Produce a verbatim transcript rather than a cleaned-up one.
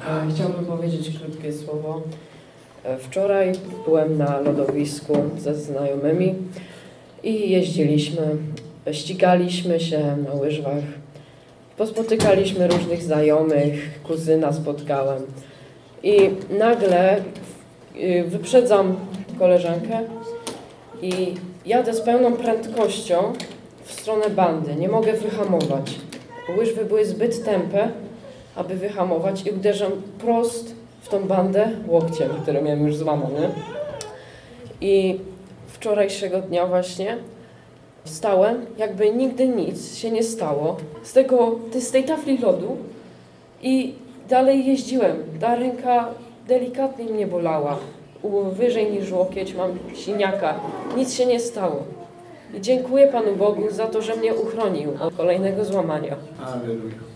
Chciałbym powiedzieć krótkie słowo. Wczoraj byłem na lodowisku ze znajomymi i jeździliśmy, ścigaliśmy się na łyżwach. Pospotykaliśmy różnych znajomych, kuzyna spotkałem i nagle wyprzedzam koleżankę i jadę z pełną prędkością w stronę bandy. Nie mogę wyhamować. Łyżwy były zbyt tępe, aby wyhamować i uderzam prost w tą bandę łokciem, który miałem już złamany. I wczorajszego dnia właśnie wstałem, jakby nigdy nic się nie stało z, tego, z tej tafli lodu i dalej jeździłem. Ta ręka delikatnie mnie bolała. Wyżej niż łokieć mam siniaka. Nic się nie stało. I dziękuję Panu Bogu za to, że mnie uchronił od kolejnego złamania. Alleluja.